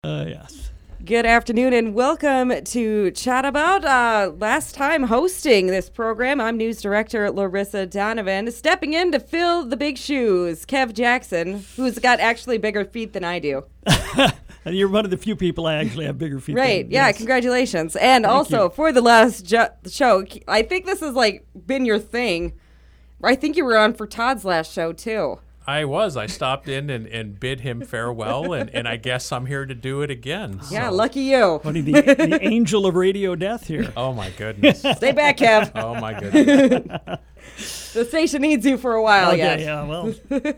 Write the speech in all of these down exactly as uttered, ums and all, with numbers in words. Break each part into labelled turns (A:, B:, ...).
A: Uh, yes.
B: Good afternoon and welcome to Chat About. Uh, last time hosting this program, I'm News Director Larissa Donovan, stepping in to fill the big shoes. Kev Jackson, who's got actually bigger feet than I do.
A: And you're one of the few people I actually have bigger feet
B: Right,
A: than.
B: yeah,
A: Yes.
B: Congratulations. And
A: Thank
B: also,
A: you.
B: for the last jo- show, I think this has like been your thing. I think you were on for Todd's last show, too.
C: I was. I stopped in and, and bid him farewell, and, and I guess I'm here to do it again.
B: Yeah,
C: so.
B: lucky you.
A: What are the, the angel of radio death here?
C: Oh, my goodness.
B: Stay back, Kev.
C: Oh, my goodness.
B: The station needs you for a while
A: Okay,
B: yet.
A: yeah, well,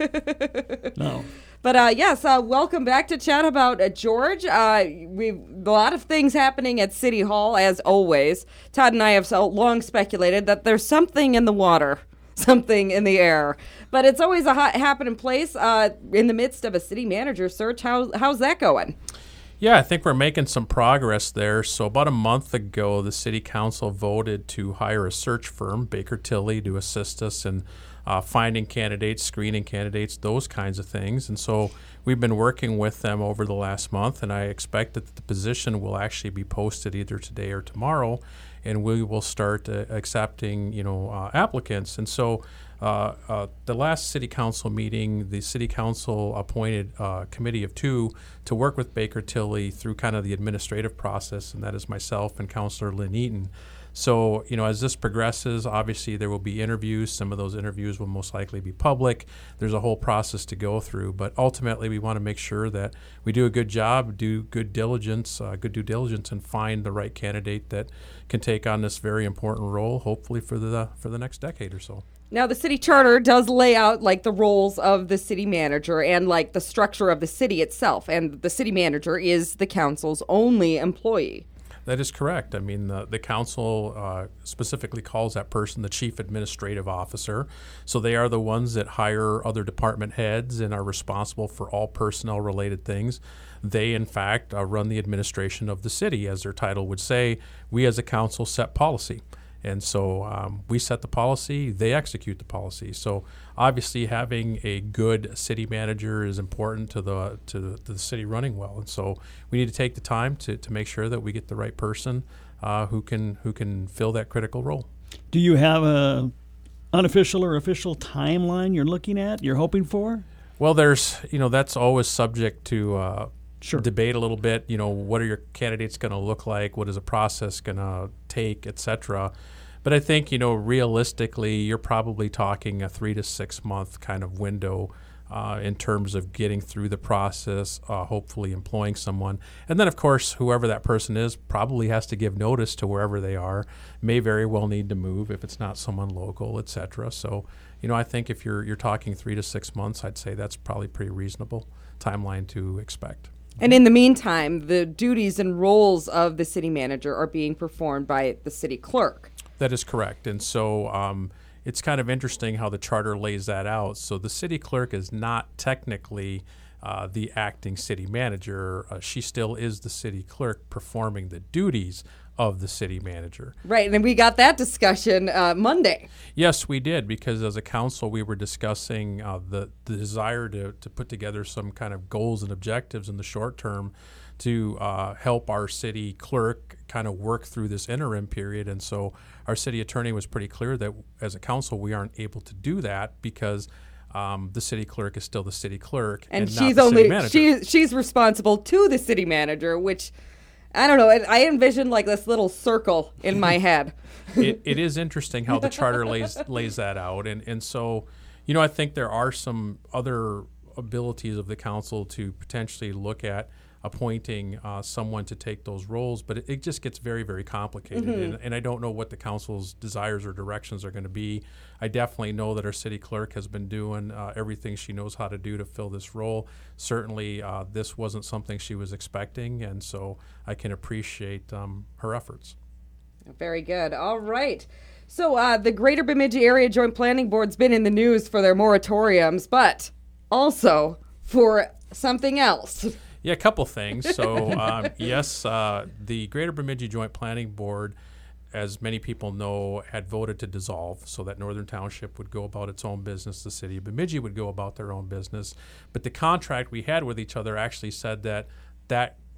A: no.
B: But uh, yes, uh, welcome back to Chat About uh, George. Uh, we've a lot of things happening at City Hall, as always. Todd and I have so long speculated that there's something in the water, something in the air. But it's always a hot happening place uh, in the midst of a city manager search. How, how's that going?
C: Yeah, I think we're making some progress there. So about a month ago, the city council voted to hire a search firm, Baker Tilly, to assist us in uh, finding candidates, screening candidates, those kinds of things. And so we've been working with them over the last month, and I expect that the position will actually be posted either today or tomorrow, and we will start uh, accepting, you know, uh, applicants. And so Uh, uh, the last city council meeting, the city council appointed a committee of two to work with Baker Tilly through kind of the administrative process, and that is myself and Councilor Lynn Eaton. So, you know, as this progresses, obviously there will be interviews. Some of those interviews will most likely be public. There's a whole process to go through, but ultimately we want to make sure that we do a good job, do good diligence, uh, good due diligence, and find the right candidate that can take on this very important role, hopefully for the for the next decade or so.
B: Now, the city charter does lay out like the roles of the city manager and like the structure of the city itself. And the city manager is the council's only employee.
C: That is correct. I mean, the, the council uh, specifically calls that person the chief administrative officer. So they are the ones that hire other department heads and are responsible for all personnel related things. They, in fact, uh, run the administration of the city. As their title would say, we as a council set policy. And so um, we set the policy, they execute the policy. So obviously having a good city manager is important to the to the, to the city running well. And so we need to take the time to, to make sure that we get the right person uh, who can who can fill that critical role.
A: Do you have a unofficial or official timeline you're looking at, you're hoping for?
C: Well, there's, you know, that's always subject to uh,
A: Sure.
C: debate a little bit. You know, what are your candidates going to look like? What is the process going to take, et cetera. But I think, you know, realistically, you're probably talking a three to six month kind of window uh, in terms of getting through the process, uh, hopefully employing someone. And then, of course, whoever that person is probably has to give notice to wherever they are, may very well need to move if it's not someone local, et cetera. So, you know, I think if you're you're talking three to six months, I'd say that's probably pretty reasonable timeline to expect.
B: And in the meantime, the duties and roles of the city manager are being performed by the city clerk.
C: That is correct. And so um, it's kind of interesting how the charter lays that out. So the city clerk is not technically uh, the acting city manager. Uh, she still is the city clerk performing the duties of the city manager.
B: Right, and we got that discussion uh, Monday.
C: Yes, we did, because as a council, we were discussing uh, the, the desire to, to put together some kind of goals and objectives in the short term to uh, help our city clerk kind of work through this interim period. And so our city attorney was pretty clear that as a council, we aren't able to do that because um, the city clerk is still the city clerk
B: And,
C: and,
B: she's
C: not the
B: only
C: city manager.
B: she, she's responsible to the city manager, which I don't know. I, I envisioned like this little circle in my head.
C: it, it is interesting how the charter lays lays that out, and and so, you know, I think there are some other abilities of the council to potentially look at appointing uh, someone to take those roles, but it, it just gets very, very complicated,
B: Mm-hmm.
C: and, and I don't know what the council's desires or directions are going to be. I definitely know that our city clerk has been doing uh, everything she knows how to do to fill this role. Certainly, uh, this wasn't something she was expecting, and so I can appreciate um, her efforts.
B: Very good. All right. So uh, the Greater Bemidji Area Joint Planning Board's been in the news for their moratoriums, but also for something else.
C: Yeah, a couple things. So, um, yes, uh, the Greater Bemidji Joint Planning Board, as many people know, had voted to dissolve so that Northern Township would go about its own business, the city of Bemidji would go about their own business. But the contract we had with each other actually said that that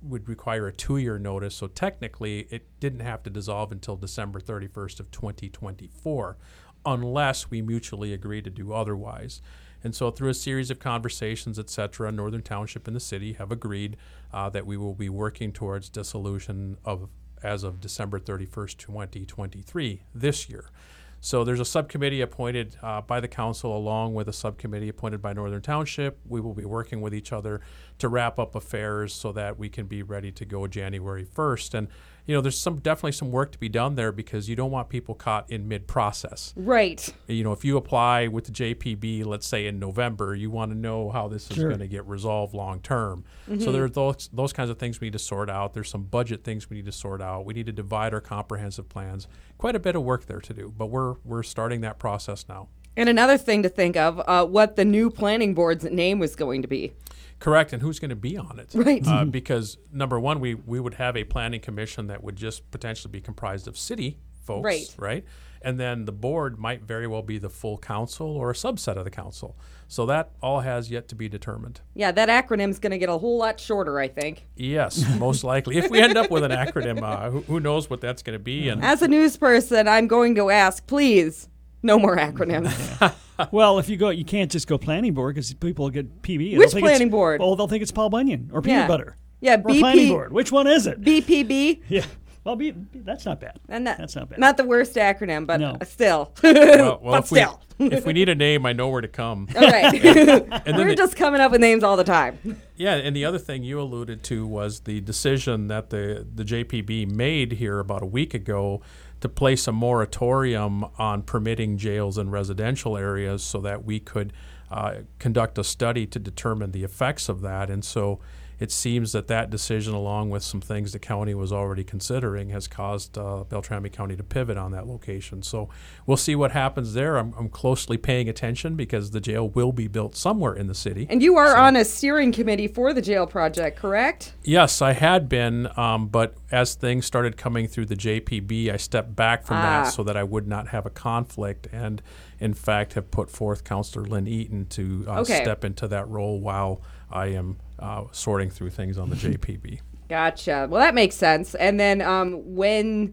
C: would require a two-year notice. So technically, it didn't have to dissolve until December thirty-first of twenty twenty-four, unless we mutually agree to do otherwise. And so through a series of conversations, et cetera, Northern Township and the city have agreed uh, that we will be working towards dissolution of as of December thirty-first, twenty twenty-three, this year. So there's a subcommittee appointed uh, by the council along with a subcommittee appointed by Northern Township. We will be working with each other to wrap up affairs so that we can be ready to go January first. And, you know, there's some definitely some work to be done there because you don't want people caught in mid-process.
B: Right.
C: You know, if you apply with the J P B, let's say in November, you want to know how this is
A: Sure.
C: going to get resolved long term. Mm-hmm. So there are those, those kinds of things we need to sort out. There's some budget things we need to sort out. We need to divide our comprehensive plans. Quite a bit of work there to do, but we're we're starting that process now.
B: And another thing to think of, uh, what the new planning board's name was going to be.
C: Correct, and who's going to be on it?
B: Right.
C: Uh, because number one, we, we would have a planning commission that would just potentially be comprised of city folks,
B: Right.
C: right? And then the board might very well be the full council or a subset of the council. So that all has yet to be determined.
B: Yeah, that acronym's going to get a whole lot shorter, I think.
C: Yes, most likely. If we end up with an acronym, uh, who, who knows what that's going to be? And
B: As a news person, I'm going to ask, please, no more acronyms.
A: Well, if you go, you can't just go planning board because people get P B.
B: Which
A: They'll think it's-
B: planning board?
A: Oh, they'll think it's Paul Bunyan or peanut
B: Yeah.
A: butter.
B: Yeah,
A: Or
B: B P
A: planning board. Which one is it?
B: B P B.
A: Yeah. Well, B, that's not bad.
B: And that,
A: That's not bad.
B: Not the worst acronym, but
A: No.
B: still.
C: well, well,
B: but
C: if we
B: still.
C: if we need a name, I know where to come.
B: All right.
C: And then
B: We're
C: the-
B: just coming up with names all the time.
C: Yeah, and the other thing you alluded to was the decision that the, the J P B made here about a week ago to place a moratorium on permitting jails in residential areas so that we could uh, conduct a study to determine the effects of that. And so it seems that that decision, along with some things the county was already considering, has caused uh, Beltrami County to pivot on that location. So we'll see what happens there. I'm, I'm closely paying attention because the jail will be built somewhere in the city.
B: And you are
C: So-
B: on a steering committee for the jail project, correct?
C: Yes, I had been, um, but as things started coming through the J P B, I stepped back from
B: Ah.
C: that so that I would not have a conflict, and in fact have put forth Councilor Lynn Eaton to uh,
B: Okay.
C: step into that role while I am uh, sorting through things on the J P B.
B: Gotcha. Well, that makes sense. And then um, when,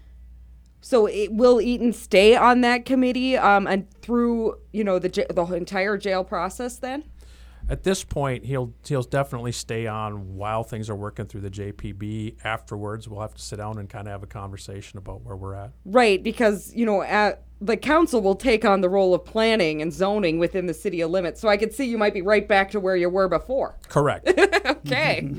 B: so it, will Eaton stay on that committee um, and through, you know, the j- the entire jail process then?
C: At this point, he'll he'll definitely stay on while things are working through the J P B. Afterwards, we'll have to sit down and kind of have a conversation about where we're at.
B: Right, because, you know, at, the council will take on the role of planning and zoning within the city of limits. So I could see you might be right back to where you were before.
C: Correct.
B: Okay.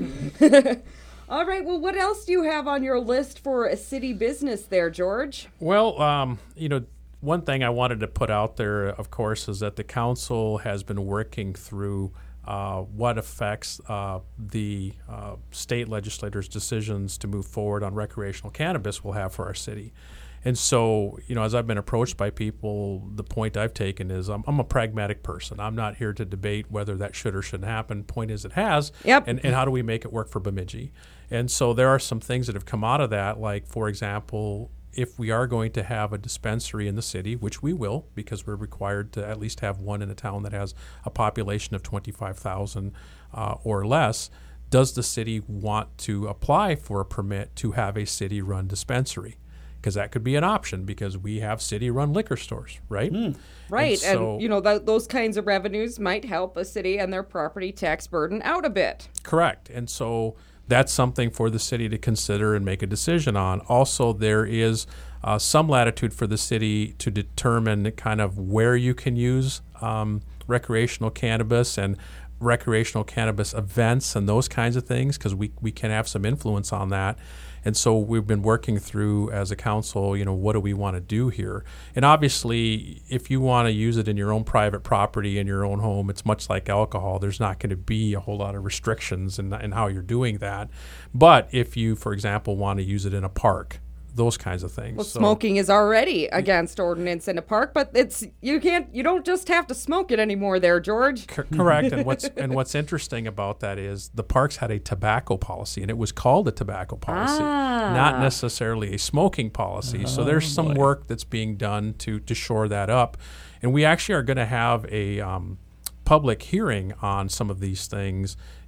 B: All right. Well, what else do you have on your list for a city business there, George?
C: Well, um, you know, one thing I wanted to put out there, of course, is that the council has been working through uh, what affects uh, the uh, state legislators' decisions to move forward on recreational cannabis will have for our city. And so, you know, as I've been approached by people, the point I've taken is I'm, I'm a pragmatic person. I'm not here to debate whether that should or shouldn't happen. Point is, it has.
B: Yep.
C: And, and how do we make it work for Bemidji? And so there are some things that have come out of that, like, for example, if we are going to have a dispensary in the city, which we will, because we're required to at least have one in a town that has a population of twenty-five thousand uh, or less, does the city want to apply for a permit to have a city-run dispensary? Because that could be an option because we have city-run liquor stores, right?
B: Right. And,
C: so-
B: you know, th- those kinds of revenues might help a city and their property tax burden out a bit.
C: Correct. And so that's something for the city to consider and make a decision on. Also, there is uh, some latitude for the city to determine kind of where you can use um, recreational cannabis and recreational cannabis events and those kinds of things, because we, we can have some influence on that. And so we've been working through as a council, you know, what do we want to do here? And obviously, if you want to use it in your own private property, in your own home, it's much like alcohol. There's not going to be a whole lot of restrictions in, in how you're doing that. But if you, for example, want to use it in a park, those kinds of things.
B: Well,
C: So-
B: smoking is already against ordinance in a park, but it's you can't you don't just have to smoke it anymore there, George.
C: C- correct. And what's and what's interesting about that is the parks had a tobacco policy, and it was called a tobacco policy,
B: Ah.
C: not necessarily a smoking policy. So there's some
A: boy.
C: work that's being done to to shore that up, and we actually are going to have a um, public hearing on some of these things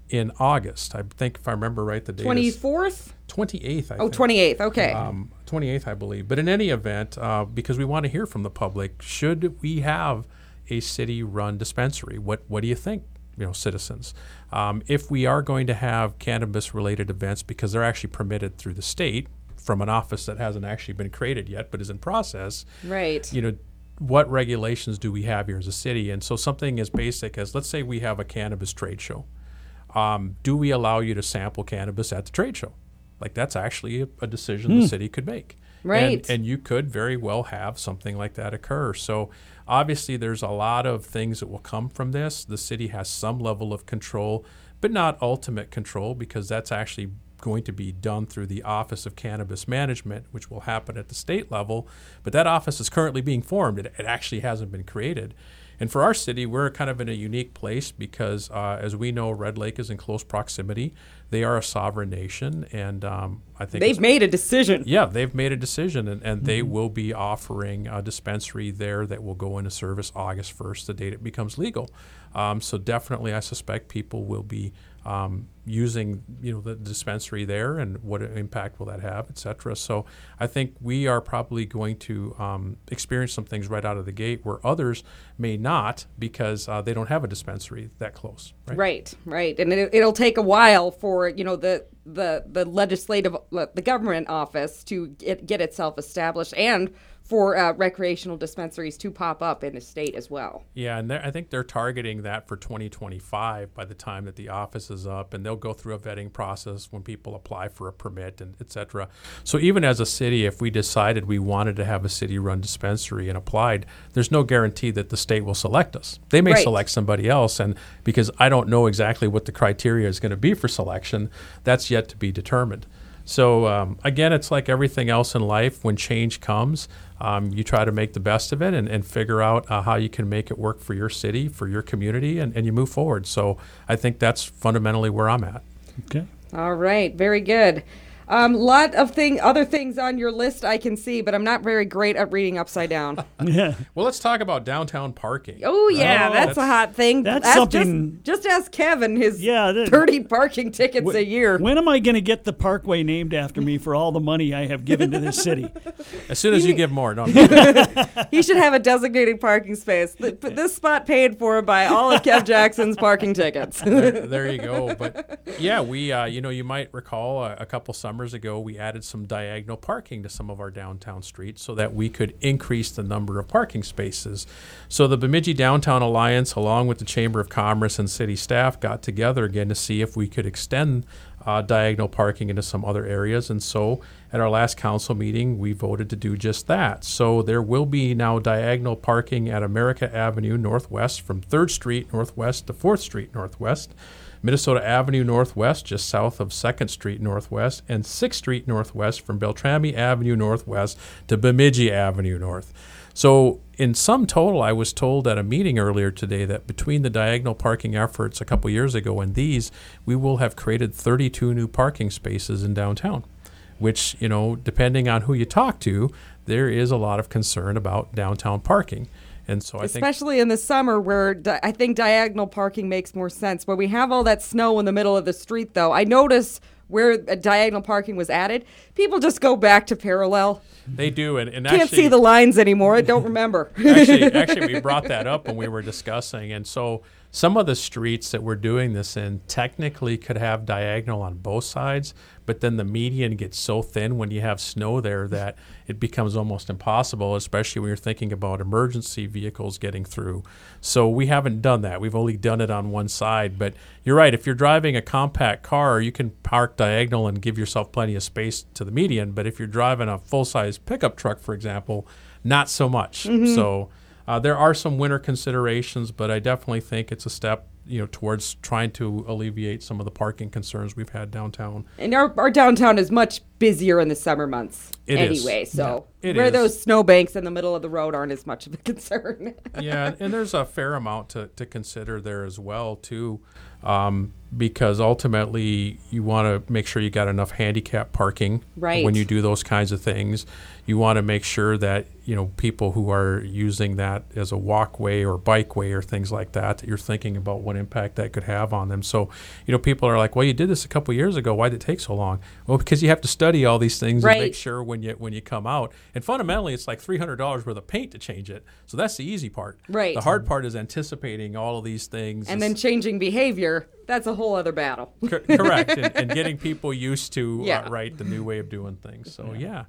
C: in August. I think if I remember right, the date is
B: twenty-fourth?
C: twenty-eighth, I
B: Oh,
C: think.
B: twenty-eighth. Okay.
C: Um, twenty-eighth, I believe. But in any event, uh, because we want to hear from the public, should we have a city-run dispensary? What What do you think, you know, citizens? Um, if we are going to have cannabis-related events, because they're actually permitted through the state from an office that hasn't actually been created yet, but is in process,
B: Right.
C: you know, what regulations do we have here as a city? And so something as basic as, let's say we have a cannabis trade show. Um, do we allow you to sample cannabis at the trade show? Like, that's actually a, a decision the city could make.
B: Right.
C: And, and you could very well have something like that occur. So obviously there's a lot of things that will come from this. The city has some level of control, but not ultimate control, because that's actually going to be done through the Office of Cannabis Management, which will happen at the state level. But that office is currently being formed. It, it actually hasn't been created. And for our city, we're kind of in a unique place because, uh, as we know, Red Lake is in close proximity. They are a sovereign nation, and um, I think
B: They've
C: it's-
B: made a decision.
C: yeah, they've made a decision, and, and they will be offering a dispensary there that will go into service August first, the date it becomes legal. Um, so definitely, I suspect people will be um, using, you know, the dispensary there, and what impact will that have, et cetera. So I think we are probably going to um, experience some things right out of the gate where others may not, because uh, they don't have a dispensary that close. Right.
B: Right, right, and it, it'll take a while for you know the the the legislative the government office to get, get itself established, and for uh, recreational dispensaries to pop up in the state as well.
C: Yeah, and I think they're targeting that for twenty twenty-five by the time that the office is up, and they'll go through a vetting process when people apply for a permit and et cetera. So even as a city, if we decided we wanted to have a city-run dispensary and applied, there's no guarantee that the state will select us. They may
B: Right.
C: select somebody else, and because I don't know exactly what the criteria is going to be for selection, that's yet to be determined. So um, again, it's like everything else in life. When change comes, um, you try to make the best of it and, and figure out uh, how you can make it work for your city, for your community, and, and you move forward. So I think that's fundamentally where I'm at.
A: Okay.
B: All right, very good. Um, lot of thing, other things on your list I can see, but I'm not very great at reading upside down.
A: Yeah.
C: Well, let's talk about downtown parking.
B: Oh yeah,
C: Oh,
B: that's, a hot thing.
A: that's
B: Ask-
A: something-
B: Just, just ask Kevin his
A: Yeah, that-
B: thirty parking tickets a year.
A: When am I going to get the parkway named after me for all the money I have given to this city?
C: As soon as you give more, no.
B: He should have a designated parking space. Th- but This spot paid for by all of Kev Jackson's parking tickets.
C: there, there you go. But yeah, we, uh, you know, you might recall a, a couple summers ago, we added some diagonal parking to some of our downtown streets so that we could increase the number of parking spaces. So the Bemidji Downtown Alliance, along with the Chamber of Commerce and city staff, got together again to see if we could extend uh, diagonal parking into some other areas. And so at our last council meeting, we voted to do just that. So there will be now diagonal parking at America Avenue Northwest from third Street Northwest to fourth Street Northwest, Minnesota Avenue Northwest, just south of second Street Northwest, and sixth Street Northwest from Beltrami Avenue Northwest to Bemidji Avenue North. So in sum total, I was told at a meeting earlier today that between the diagonal parking efforts a couple years ago and these, we will have created thirty-two new parking spaces in downtown, which, you know, depending on who you talk to, there is a lot of concern about downtown parking. And so I think
B: Especially in the summer where di- I think diagonal parking makes more sense. When we have all that snow in the middle of the street, though, I notice where uh, diagonal parking was added, people just go back to parallel.
C: they do. And, and
B: Can't
C: actually,
B: see the lines anymore. I don't remember.
C: actually, actually, we brought that up when we were discussing. And so some of the streets that we're doing this in technically could have diagonal on both sides, but then the median gets so thin when you have snow there that it becomes almost impossible, especially when you're thinking about emergency vehicles getting through. So we haven't done that. We've only done it on one side. But you're right. If you're driving a compact car, you can park diagonal and give yourself plenty of space to the median. But if you're driving a full-size pickup truck, for example, not so much.
B: Mm-hmm.
C: So uh, there are some winter considerations, but I definitely think it's a step, you know, towards trying to alleviate some of the parking concerns we've had downtown.
B: And our, our downtown is much busier in the summer months
C: It is.
B: anyway. So
C: Yeah, it
B: where
C: is.
B: those snowbanks in the middle of the road aren't as much of a concern.
C: Yeah, and there's a fair amount to, to consider there as well, too, um, because ultimately you want to make sure you got enough handicap parking
B: Right.
C: when you do those kinds of things. You want to make sure that, you know, people who are using that as a walkway or bikeway or things like that, that you're thinking about what impact that could have on them. So, you know, people are like, well, you did this a couple years ago. Why did it take so long? Well, because you have to study all these things
B: Right.
C: and make sure when you when you come out. And fundamentally, it's like three hundred dollars worth of paint to change it. So that's the easy part.
B: Right.
C: The hard part is anticipating all of these things.
B: And then
C: It's-
B: changing behavior, that's a whole other battle.
C: cor- correct. And, and getting people used to,
B: Yeah.
C: uh, right, the new way of doing things. So, yeah.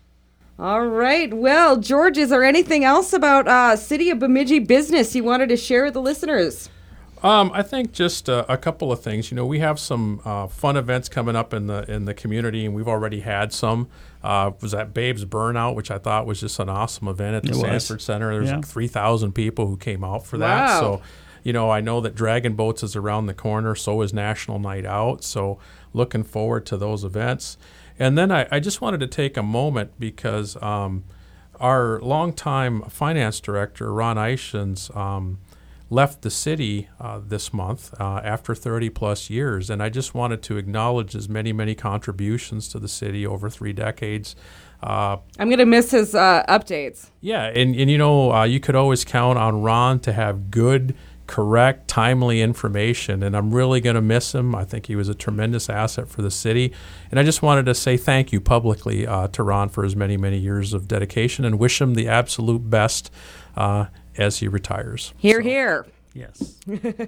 B: All right. Well, George, is there anything else about uh, City of Bemidji business you wanted to share with the listeners?
C: Um, I think just uh, a couple of things. You know, we have some uh, fun events coming up in the in the community, and we've already had some. Uh, was that Babes Burnout, which I thought was just an awesome event at the
A: It was.
C: Sanford Center. There's
A: Yeah.
C: like three thousand people who came out for that.
B: Wow.
C: So, you know, I know that Dragon Boats is around the corner. So is National Night Out. So, looking forward to those events. And then I, I just wanted to take a moment because um, our longtime finance director, Ron Eichens, um, left the city uh, this month uh, after thirty plus years. And I just wanted to acknowledge his many, many contributions to the city over three decades. Uh,
B: I'm going to miss his uh, updates.
C: yeah, and, and you know, uh, you could always count on Ron to have good, correct, timely information, and I'm really going to miss him. I think he was a tremendous asset for the city, and I just wanted to say thank you publicly uh, to Ron for his many, many years of dedication and wish him the absolute best uh, as he retires.
B: Here,
C: So-
B: here.
A: Yes.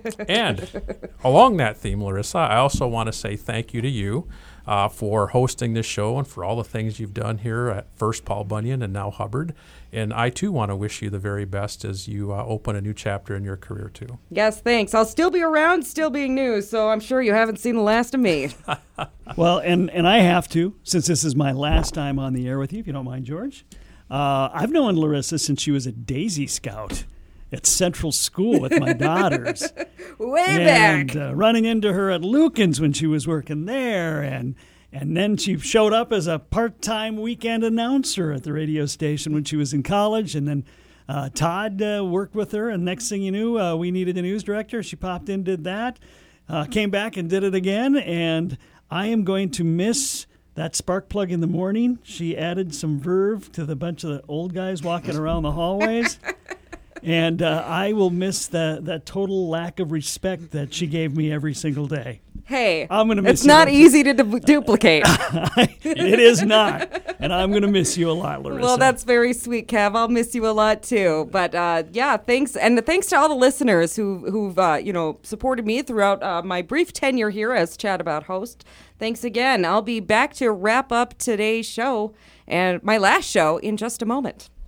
C: And along that theme, Larissa, I also want to say thank you to you uh, for hosting this show and for all the things you've done here at first Paul Bunyan and now Hubbard. And I, too, want to wish you the very best as you uh, open a new chapter in your career, too.
B: Yes, thanks. I'll still be around, still being new, so I'm sure you haven't seen the last of me.
A: Well, and, and I have to, since this is my last time on the air with you, if you don't mind, George. Uh, I've known Larissa since she was a Daisy Scout at Central School with my daughters.
B: Way
A: and
B: back.
A: uh, running into her at Lucan's when she was working there, and and then she showed up as a part-time weekend announcer at the radio station when she was in college, and then uh, Todd uh, worked with her, and next thing you knew, uh, we needed a news director. She popped in, did that, uh, came back and did it again, and I am going to miss that spark plug in the morning. She added some verve to the bunch of the old guys walking around the hallways. And uh, I will miss that that total lack of respect that she gave me every single day.
B: Hey,
A: I'm gonna miss
B: it's
A: you,
B: not
A: Larissa.
B: easy to du- duplicate.
A: It is not, and I'm going to miss you a lot, Larissa.
B: Well, that's very sweet, Kev. I'll miss you a lot too. But uh, yeah, thanks, and thanks to all the listeners who who've uh, you know supported me throughout uh, my brief tenure here as Chat About host. Thanks again. I'll be back to wrap up today's show and my last show in just a moment.